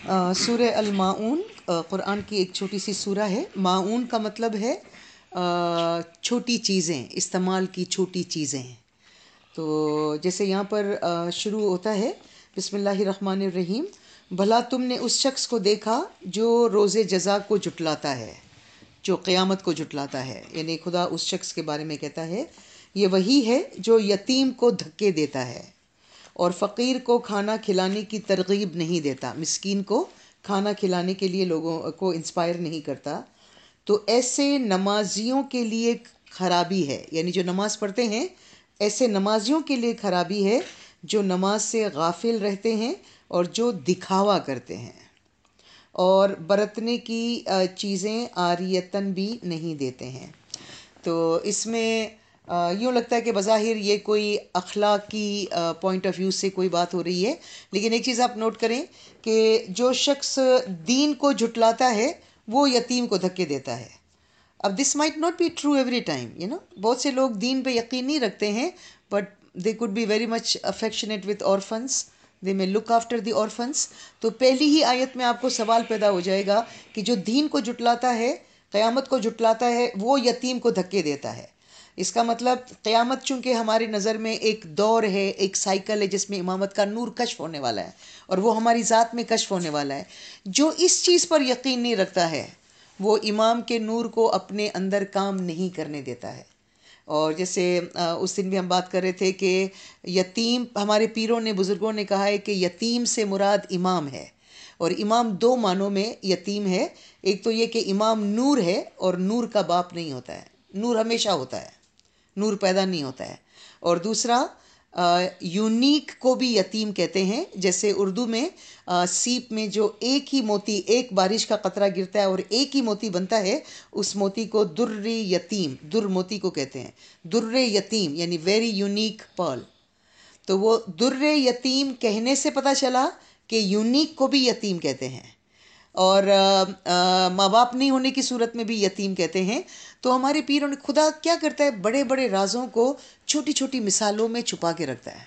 سورہ الماعون قرآن کی ایک چھوٹی سی سورہ ہے۔ معون کا مطلب ہے چھوٹی چیزیں، استعمال کی چھوٹی چیزیں۔ تو جیسے یہاں پر شروع ہوتا ہے بسم اللہ الرحمن الرحیم، بھلا تم نے اس شخص کو دیکھا جو روز جزا کو جھٹلاتا ہے، جو قیامت کو جھٹلاتا ہے، یعنی خدا اس شخص کے بارے میں کہتا ہے یہ وہی ہے جو یتیم کو دھکے دیتا ہے اور فقیر کو کھانا کھلانے کی ترغیب نہیں دیتا، مسکین کو کھانا کھلانے کے لیے لوگوں کو انسپائر نہیں کرتا، تو ایسے نمازیوں کے لیے خرابی ہے، یعنی جو نماز پڑھتے ہیں ایسے نمازیوں کے لیے خرابی ہے جو نماز سے غافل رہتے ہیں اور جو دکھاوا کرتے ہیں اور برتنے کی چیزیں عاریتاً بھی نہیں دیتے ہیں۔ تو اس میں یوں لگتا ہے کہ بظاہر یہ کوئی اخلاقی پوائنٹ آف ویو سے کوئی بات ہو رہی ہے، لیکن ایک چیز آپ نوٹ کریں کہ جو شخص دین کو جھٹلاتا ہے وہ یتیم کو دھکے دیتا ہے۔ اب this might not be true every time, بہت سے لوگ دین پہ یقین نہیں رکھتے ہیں، but they could be very much affectionate with orphans، they may look after the orphans۔ تو پہلی ہی آیت میں آپ کو سوال پیدا ہو جائے گا کہ جو دین کو جھٹلاتا ہے، قیامت کو جھٹلاتا ہے، وہ یتیم کو دھکے دیتا ہے۔ اس کا مطلب قیامت چونکہ ہماری نظر میں ایک دور ہے، ایک سائیکل ہے جس میں امامت کا نور کشف ہونے والا ہے اور وہ ہماری ذات میں کشف ہونے والا ہے۔ جو اس چیز پر یقین نہیں رکھتا ہے وہ امام کے نور کو اپنے اندر کام نہیں کرنے دیتا ہے۔ اور جیسے اس دن بھی ہم بات کر رہے تھے کہ یتیم، ہمارے پیروں نے، بزرگوں نے کہا ہے کہ یتیم سے مراد امام ہے، اور امام دو معنوں میں یتیم ہے۔ ایک تو یہ کہ امام نور ہے اور نور کا باپ نہیں ہوتا ہے، نور ہمیشہ ہوتا ہے، نور پیدا نہیں ہوتا ہے۔ اور دوسرا یونیک کو بھی یتیم کہتے ہیں، جیسے اردو میں سیپ میں جو ایک ہی موتی، ایک بارش کا قطرہ گرتا ہے اور ایک ہی موتی بنتا ہے، اس موتی کو در یتیم، در موتی کو کہتے ہیں، در یتیم یعنی ویری یونیک پرل۔ تو وہ در یتیم کہنے سے پتہ چلا کہ یونیک کو بھی یتیم کہتے ہیں، اور ماں باپ نہیں ہونے کی صورت میں بھی یتیم کہتے ہیں۔ تو ہمارے پیروں نے، خدا کیا کرتا ہے، بڑے بڑے رازوں کو چھوٹی چھوٹی مثالوں میں چھپا کے رکھتا ہے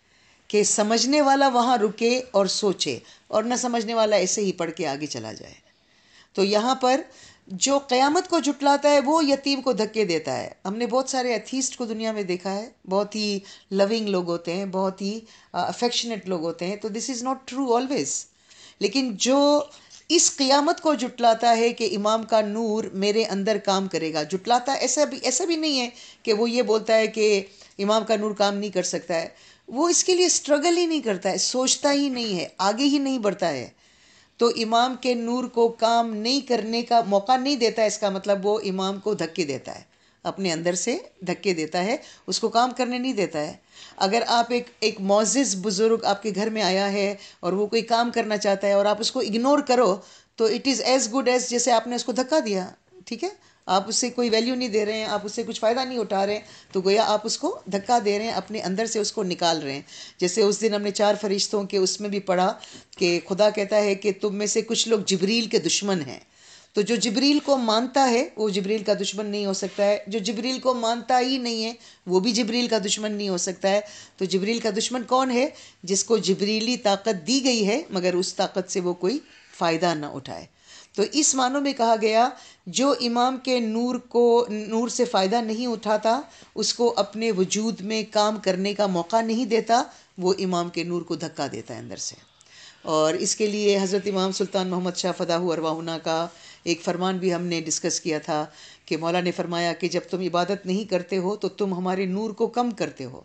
کہ سمجھنے والا وہاں رکے اور سوچے، اور نہ سمجھنے والا ایسے ہی پڑھ کے آگے چلا جائے۔ تو یہاں پر جو قیامت کو جھٹلاتا ہے وہ یتیم کو دھکے دیتا ہے۔ ہم نے بہت سارے ایتھیسٹ کو دنیا میں دیکھا ہے، بہت ہی لونگ لوگ ہوتے ہیں، بہت ہی افیکشنیٹ لوگ ہوتے ہیں، تو this is not true always. لیکن جو اس قیامت کو جھٹلاتا ہے کہ امام کا نور میرے اندر کام کرے گا، جھٹلاتا ہے، ایسا بھی نہیں ہے کہ وہ یہ بولتا ہے کہ امام کا نور کام نہیں کر سکتا ہے، وہ اس کے لیے سٹرگل ہی نہیں کرتا ہے، سوچتا ہی نہیں ہے، آگے ہی نہیں بڑھتا ہے، تو امام کے نور کو کام نہیں کرنے کا موقع نہیں دیتا ہے۔ اس کا مطلب وہ امام کو دھکے دیتا ہے، اپنے اندر سے دھکے دیتا ہے، اس کو کام کرنے نہیں دیتا ہے۔ اگر آپ ایک معزز بزرگ آپ کے گھر میں آیا ہے اور وہ کوئی کام کرنا چاہتا ہے اور آپ اس کو اگنور کرو، تو it is as good as جیسے آپ نے اس کو دھکا دیا، ٹھیک ہے؟ آپ اس سے کوئی ویلیو نہیں دے رہے ہیں، آپ اس سے کچھ فائدہ نہیں اٹھا رہے ہیں، تو گویا آپ اس کو دھکا دے رہے ہیں، اپنے اندر سے اس کو نکال رہے ہیں۔ جیسے اس دن ہم نے 4 فرشتوں کے اس میں بھی پڑھا کہ خدا کہتا ہے کہ تم میں سے کچھ لوگ جبریل کے دشمن ہیں۔ تو جو جبریل کو مانتا ہے وہ جبریل کا دشمن نہیں ہو سکتا ہے، جو جبریل کو مانتا ہی نہیں ہے وہ بھی جبریل کا دشمن نہیں ہو سکتا ہے۔ تو جبریل کا دشمن کون ہے؟ جس کو جبریلی طاقت دی گئی ہے مگر اس طاقت سے وہ کوئی فائدہ نہ اٹھائے۔ تو اس معنوں میں کہا گیا جو امام کے نور سے فائدہ نہیں اٹھاتا، اس کو اپنے وجود میں کام کرنے کا موقع نہیں دیتا، وہ امام کے نور کو دھکا دیتا ہے اندر سے۔ اور اس کے لیے حضرت امام سلطان محمد شاہ فداہ ارواحنا کا ایک فرمان بھی ہم نے ڈسکس کیا تھا کہ مولا نے فرمایا کہ جب تم عبادت نہیں کرتے ہو تو تم ہمارے نور کو کم کرتے ہو۔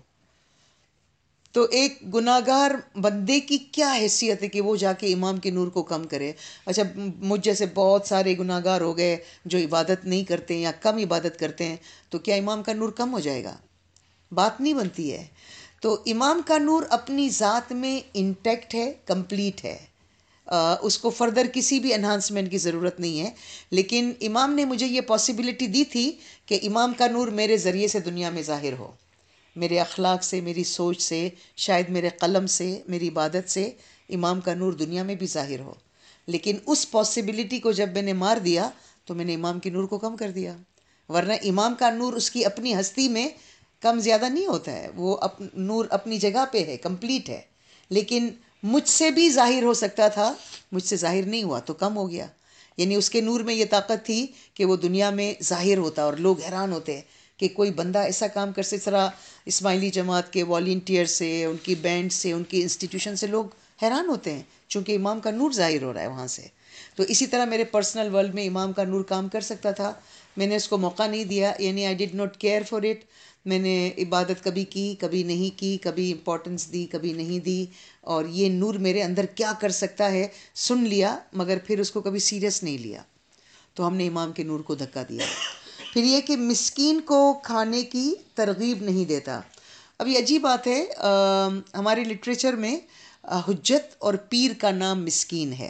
تو ایک گناہ گار بندے کی کیا حیثیت ہے کہ وہ جا کے امام کے نور کو کم کرے؟ اچھا، مجھ جیسے بہت سارے گناہ گار ہو گئے جو عبادت نہیں کرتے یا کم عبادت کرتے ہیں، تو کیا امام کا نور کم ہو جائے گا؟ بات نہیں بنتی ہے۔ تو امام کا نور اپنی ذات میں انٹیکٹ ہے، کمپلیٹ ہے، اس کو فردر کسی بھی انہانسمنٹ کی ضرورت نہیں ہے۔ لیکن امام نے مجھے یہ پاسبلٹی دی تھی کہ امام کا نور میرے ذریعے سے دنیا میں ظاہر ہو، میرے اخلاق سے، میری سوچ سے، شاید میرے قلم سے، میری عبادت سے امام کا نور دنیا میں بھی ظاہر ہو۔ لیکن اس پاسبلٹی کو جب میں نے مار دیا تو میں نے امام کے نور کو کم کر دیا، ورنہ امام کا نور اس کی اپنی ہستی میں کم زیادہ نہیں ہوتا ہے، وہ نور اپنی جگہ پہ ہے، کمپلیٹ ہے۔ لیکن مجھ سے بھی ظاہر ہو سکتا تھا، مجھ سے ظاہر نہیں ہوا تو کم ہو گیا. یعنی اس کے نور میں یہ طاقت تھی کہ وہ دنیا میں ظاہر ہوتا اور لوگ حیران ہوتے کہ کوئی بندہ ایسا کام کر سے. اس طرح اسماعیلی جماعت کے والنٹیئر سے، ان کی بینڈ سے، ان کی انسٹیٹیوشن سے لوگ حیران ہوتے ہیں چونکہ امام کا نور ظاہر ہو رہا ہے وہاں سے. تو اسی طرح میرے پرسنل ورلڈ میں امام کا نور کام کر سکتا تھا. میں نے اس کو موقع نہیں دیا، یعنی I did not care for it. میں نے عبادت کبھی کی، کبھی نہیں کی، کبھی امپورٹنس دی، کبھی نہیں دی. اور یہ نور میرے اندر کیا کر سکتا ہے سن لیا، مگر پھر اس کو کبھی سیریس نہیں لیا. تو ہم نے امام کے نور کو دھکا دیا. پھر یہ کہ مسکین کو کھانے کی ترغیب نہیں دیتا. اب یہ عجیب بات ہے، ہمارے لٹریچر میں حجت اور پیر کا نام مسکین ہے.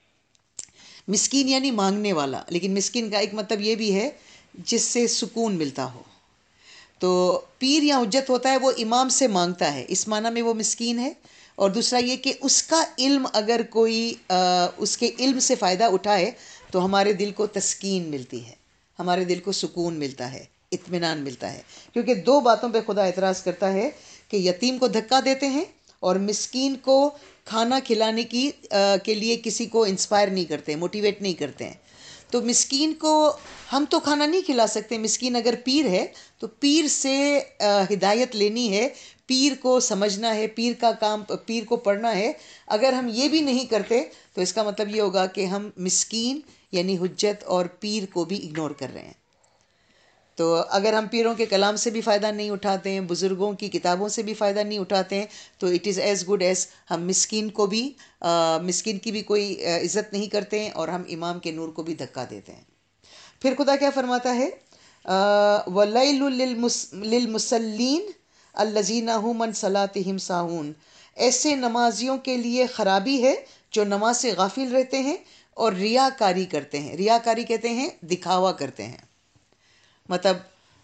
مسکین یعنی مانگنے والا، لیکن مسکین کا ایک مطلب یہ بھی ہے جس سے سکون ملتا ہو. تو پیر یا حجت ہوتا ہے وہ امام سے مانگتا ہے، اس معنی میں وہ مسکین ہے. اور دوسرا یہ کہ اس کا علم اگر کوئی اس کے علم سے فائدہ اٹھائے تو ہمارے دل کو تسکین ملتی ہے، ہمارے دل کو سکون ملتا ہے، اطمینان ملتا ہے. کیونکہ دو باتوں پہ خدا اعتراض کرتا ہے کہ یتیم کو دھکا دیتے ہیں اور مسکین کو کھانا کھلانے کی کے لیے کسی کو انسپائر نہیں کرتے، موٹیویٹ نہیں کرتے ہیں. تو مسکین کو ہم تو کھانا نہیں کھلا سکتے. مسکین اگر پیر ہے تو پیر سے ہدایت لینی ہے، پیر کو سمجھنا ہے، پیر کا کام پیر کو پڑھنا ہے. اگر ہم یہ بھی نہیں کرتے تو اس کا مطلب یہ ہوگا کہ ہم مسکین یعنی حجت اور پیر کو بھی اگنور کر رہے ہیں. تو اگر ہم پیروں کے کلام سے بھی فائدہ نہیں اٹھاتے ہیں، بزرگوں کی کتابوں سے بھی فائدہ نہیں اٹھاتے ہیں، تو it is as good as ہم مسکین کو بھی مسکین کی بھی کوئی عزت نہیں کرتے ہیں اور ہم امام کے نور کو بھی دھکا دیتے ہیں. پھر خدا کیا فرماتا ہے؟ وَلَيْلٌ لِلْمُصَلِّينَ الَّذِينَ هُمْ عَنْ صَلَاتِهِمْ سَاهُونَ. ایسے نمازیوں کے لیے خرابی ہے جو نماز سے غافل رہتے ہیں اور ریاکاری کرتے ہیں. ریاکاری کہتے ہیں دکھاوا کرتے ہیں. مطلب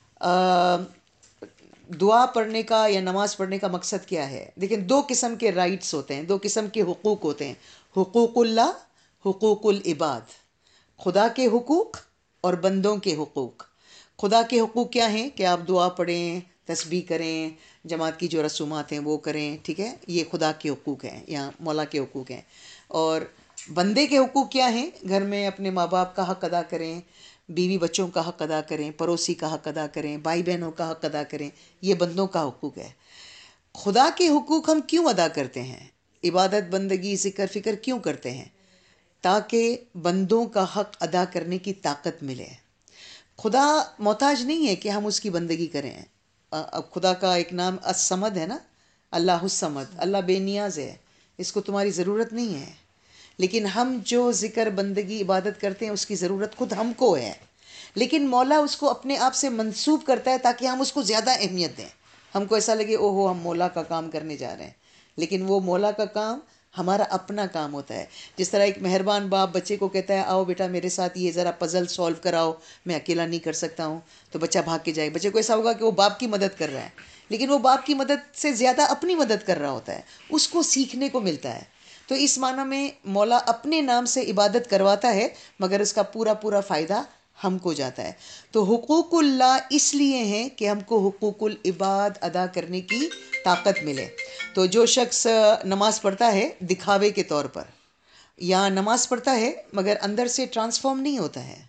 دعا پڑھنے کا یا نماز پڑھنے کا مقصد کیا ہے؟ لیکن دو قسم کے رائٹس ہوتے ہیں، دو قسم کے حقوق ہوتے ہیں. حقوق اللہ، حقوق العباد. خدا کے حقوق اور بندوں کے حقوق. خدا کے حقوق کیا ہیں؟ کہ آپ دعا پڑھیں، تسبیح کریں، جماعت کی جو رسومات ہیں وہ کریں، ٹھیک ہے، یہ خدا کے حقوق ہیں یا مولا کے حقوق ہیں. اور بندے کے حقوق کیا ہیں؟ گھر میں اپنے ماں باپ کا حق ادا کریں، بیوی بچوں کا حق ادا کریں، پڑوسی کا حق ادا کریں، بھائی بہنوں کا حق ادا کریں. یہ بندوں کا حقوق ہے. خدا کے حقوق ہم کیوں ادا کرتے ہیں؟ عبادت، بندگی، ذکر، فکر کیوں کرتے ہیں؟ تاکہ بندوں کا حق ادا کرنے کی طاقت ملے. خدا محتاج نہیں ہے کہ ہم اس کی بندگی کریں. اب خدا کا ایک نام الصمد ہے نا، اللہ الصمد، اللہ بے نیاز ہے، اس کو تمہاری ضرورت نہیں ہے. لیکن ہم جو ذکر، بندگی، عبادت کرتے ہیں اس کی ضرورت خود ہم کو ہے. لیکن مولا اس کو اپنے آپ سے منسوب کرتا ہے تاکہ ہم اس کو زیادہ اہمیت دیں. ہم کو ایسا لگے او ہو ہم مولا کا کام کرنے جا رہے ہیں، لیکن وہ مولا کا کام ہمارا اپنا کام ہوتا ہے. جس طرح ایک مہربان باپ بچے کو کہتا ہے آؤ بیٹا میرے ساتھ یہ ذرا پزل سولو کراؤ، میں اکیلا نہیں کر سکتا ہوں، تو بچہ بھاگ کے جائے. بچے کو ایسا ہوگا کہ وہ باپ کی مدد کر رہا ہے، لیکن وہ باپ کی مدد سے زیادہ اپنی مدد کر رہا ہوتا ہے. اس کو سیکھنے کو ملتا ہے. تو اس معنی میں مولا اپنے نام سے عبادت کرواتا ہے مگر اس کا پورا پورا فائدہ ہم کو جاتا ہے. تو حقوق اللہ اس لیے ہیں کہ ہم کو حقوق العباد ادا کرنے کی طاقت ملے. تو جو شخص نماز پڑھتا ہے دکھاوے کے طور پر، یا نماز پڑھتا ہے مگر اندر سے ٹرانسفارم نہیں ہوتا ہے.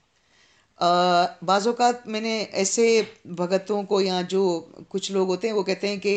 بعض اوقات میں نے ایسے بھگتوں کو یا جو کچھ لوگ ہوتے ہیں وہ کہتے ہیں کہ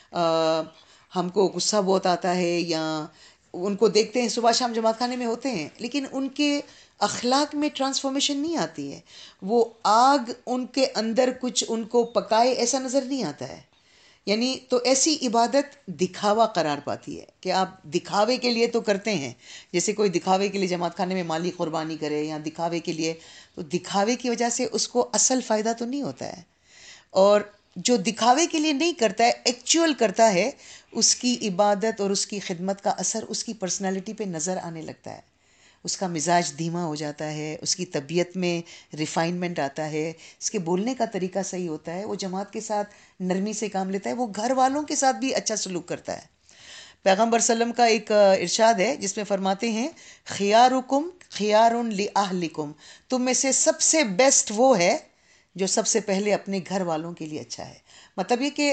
ہم کو غصہ بہت آتا ہے، یا ان کو دیکھتے ہیں صبح شام جماعت خانے میں ہوتے ہیں لیکن ان کے اخلاق میں ٹرانسفارمیشن نہیں آتی ہے. وہ آگ ان کے اندر کچھ ان کو پکائے ایسا نظر نہیں آتا ہے. یعنی تو ایسی عبادت دکھاوا قرار پاتی ہے کہ آپ دکھاوے کے لیے تو کرتے ہیں. جیسے کوئی دکھاوے کے لیے جماعت خانے میں مالی قربانی کرے یا دکھاوے کے لیے، تو دکھاوے کی وجہ سے اس کو اصل فائدہ تو نہیں ہوتا ہے. اور جو دکھاوے کے لیے نہیں کرتا ہے، ایکچوئل کرتا ہے، اس کی عبادت اور اس کی خدمت کا اثر اس کی پرسنالٹی پہ نظر آنے لگتا ہے. اس کا مزاج دھیما ہو جاتا ہے، اس کی طبیعت میں ریفائنمنٹ آتا ہے، اس کے بولنے کا طریقہ صحیح ہوتا ہے، وہ جماعت کے ساتھ نرمی سے کام لیتا ہے، وہ گھر والوں کے ساتھ بھی اچھا سلوک کرتا ہے. پیغمبر صلی اللہ علیہ وسلم کا ایک ارشاد ہے جس میں فرماتے ہیں خیارکم خیار لأہلکم، تم میں سے سب سے بیسٹ وہ ہے جو سب سے پہلے اپنے گھر والوں کے لیے اچھا ہے. مطلب یہ کہ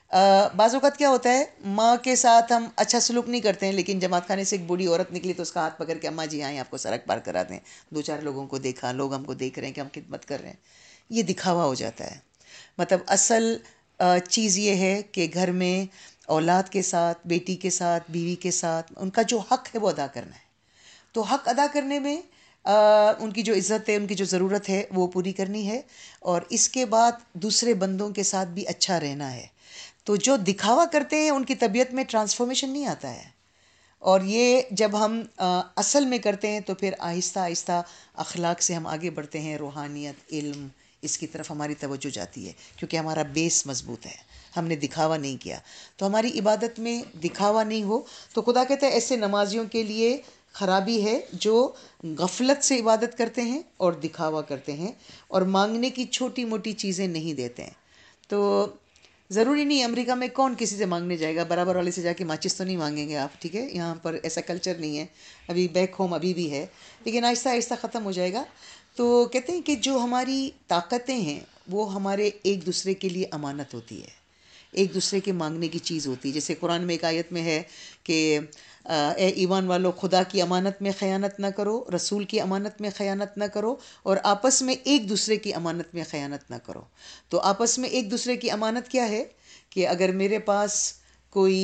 بعض اوقات کیا ہوتا ہے ماں کے ساتھ ہم اچھا سلوک نہیں کرتے ہیں، لیکن جماعت خانے سے ایک بوڑھی عورت نکلی تو اس کا ہاتھ پکڑ کے اماں جی آئیں آپ کو سڑک پار کرا دیں، دو چار لوگوں کو دیکھا، لوگ ہم کو دیکھ رہے ہیں کہ ہم خدمت کر رہے ہیں، یہ دکھاوا ہو جاتا ہے۔ مطلب اصل چیز یہ ہے کہ گھر میں اولاد کے ساتھ، بیٹی کے ساتھ، بیوی کے ساتھ ان کا جو حق ہے وہ ادا کرنا ہے۔ تو حق ادا کرنے میں ان کی جو عزت ہے، ان کی جو ضرورت ہے وہ پوری کرنی ہے، اور اس کے بعد دوسرے بندوں کے ساتھ بھی اچھا رہنا ہے۔ تو جو دکھاوا کرتے ہیں ان کی طبیعت میں ٹرانسفارمیشن نہیں آتا ہے، اور یہ جب ہم اصل میں کرتے ہیں تو پھر آہستہ آہستہ اخلاق سے ہم آگے بڑھتے ہیں، روحانیت، علم، اس کی طرف ہماری توجہ جاتی ہے، کیونکہ ہمارا بیس مضبوط ہے، ہم نے دکھاوا نہیں کیا۔ تو ہماری عبادت میں دکھاوا نہیں ہو تو خدا کہتا ہے ایسے نمازیوں کے لیے خرابی ہے جو غفلت سے عبادت کرتے ہیں اور دکھاوا کرتے ہیں اور مانگنے کی چھوٹی موٹی چیزیں نہیں دیتے ہیں۔ تو ضروری نہیں، امریکہ میں کون کسی سے مانگنے جائے گا؟ برابر والے سے جا کے ماچس تو نہیں مانگیں گے آپ، ٹھیک ہے؟ یہاں پر ایسا کلچر نہیں ہے، ابھی بیک ہوم ابھی بھی ہے، لیکن آہستہ آہستہ ختم ہو جائے گا۔ تو کہتے ہیں کہ جو ہماری طاقتیں ہیں وہ ہمارے ایک دوسرے کے لیے امانت ہوتی ہے، ایک دوسرے کے مانگنے کی چیز ہوتی ہے۔ جیسے قرآن میں ایک آیت میں ہے کہ اے ایمان والو، خدا کی امانت میں خیانت نہ کرو، رسول کی امانت میں خیانت نہ کرو، اور آپس میں ایک دوسرے کی امانت میں خیانت نہ کرو۔ تو آپس میں ایک دوسرے کی امانت کیا ہے کہ اگر میرے پاس کوئی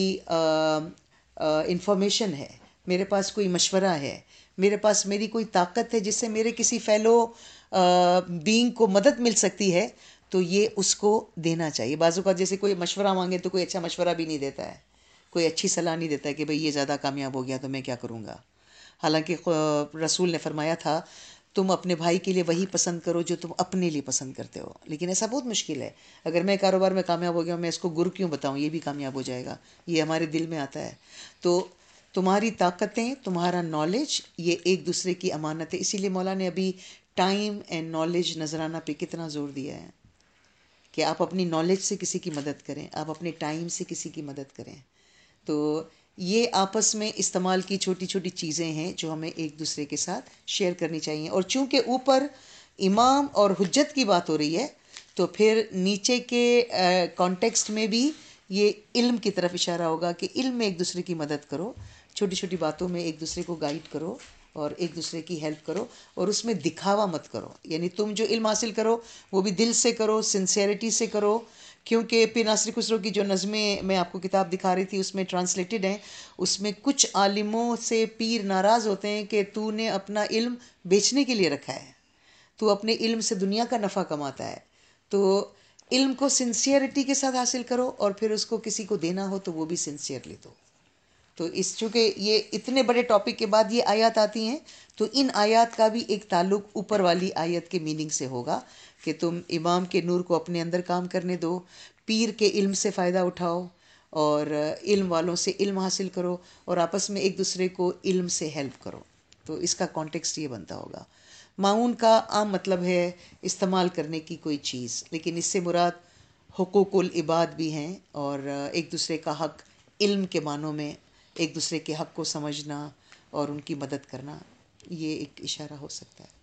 انفارمیشن ہے، میرے پاس کوئی مشورہ ہے، میرے پاس میری کوئی طاقت ہے جس سے میرے کسی فیلو بینگ کو مدد مل سکتی ہے، تو یہ اس کو دینا چاہیے۔ بعض اوقات جیسے کوئی مشورہ مانگے تو کوئی اچھا مشورہ بھی نہیں دیتا ہے، کوئی اچھی صلاح نہیں دیتا ہے کہ بھئی یہ زیادہ کامیاب ہو گیا تو میں کیا کروں گا۔ حالانکہ رسول نے فرمایا تھا تم اپنے بھائی کے لیے وہی پسند کرو جو تم اپنے لیے پسند کرتے ہو، لیکن ایسا بہت مشکل ہے۔ اگر میں کاروبار میں کامیاب ہو گیا ہوں، میں اس کو گر کیوں بتاؤں، یہ بھی کامیاب ہو جائے گا، یہ ہمارے دل میں آتا ہے۔ تو تمہاری طاقتیں، تمہارا نالج، یہ ایک دوسرے کی امانت ہے۔ اسی لیے مولا نے ابھی ٹائم اینڈ نالج نذرانہ پہ کتنا زور دیا ہے کہ آپ اپنی نالج سے کسی کی مدد کریں، آپ اپنے ٹائم سے کسی کی مدد کریں۔ تو یہ آپس میں استعمال کی چھوٹی چھوٹی چیزیں ہیں جو ہمیں ایک دوسرے کے ساتھ شیئر کرنی چاہیے۔ اور چونکہ اوپر امام اور حجت کی بات ہو رہی ہے تو پھر نیچے کے کانٹیکسٹ میں بھی یہ علم کی طرف اشارہ ہوگا کہ علم میں ایک دوسرے کی مدد کرو، چھوٹی چھوٹی باتوں میں ایک دوسرے کو گائیڈ کرو اور ایک دوسرے کی ہیلپ کرو، اور اس میں دکھاوا مت کرو۔ یعنی تم جو علم حاصل کرو وہ بھی دل سے کرو، سنسیئرٹی سے کرو، کیونکہ پیر ناصری خسرو کی جو نظمیں میں آپ کو کتاب دکھا رہی تھی اس میں ٹرانسلیٹڈ ہیں، اس میں کچھ عالموں سے پیر ناراض ہوتے ہیں کہ تو نے اپنا علم بیچنے کے لیے رکھا ہے، تو اپنے علم سے دنیا کا نفع کماتا ہے۔ تو علم کو سنسیئرٹی کے ساتھ حاصل کرو، اور پھر اس کو کسی کو دینا ہو تو وہ بھی سنسیئرلی دو۔ تو اس چونکہ یہ اتنے بڑے ٹاپک کے بعد یہ آیات آتی ہیں تو ان آیات کا بھی ایک تعلق اوپر والی آیت کے میننگ سے ہوگا کہ تم امام کے نور کو اپنے اندر کام کرنے دو، پیر کے علم سے فائدہ اٹھاؤ، اور علم والوں سے علم حاصل کرو، اور آپس میں ایک دوسرے کو علم سے ہیلپ کرو۔ تو اس کا کانٹیکسٹ یہ بنتا ہوگا۔ معاون کا عام مطلب ہے استعمال کرنے کی کوئی چیز، لیکن اس سے مراد حقوق العباد بھی ہیں، اور ایک دوسرے کا حق علم کے معنوں میں ایک دوسرے کے حق کو سمجھنا اور ان کی مدد کرنا، یہ ایک اشارہ ہو سکتا ہے۔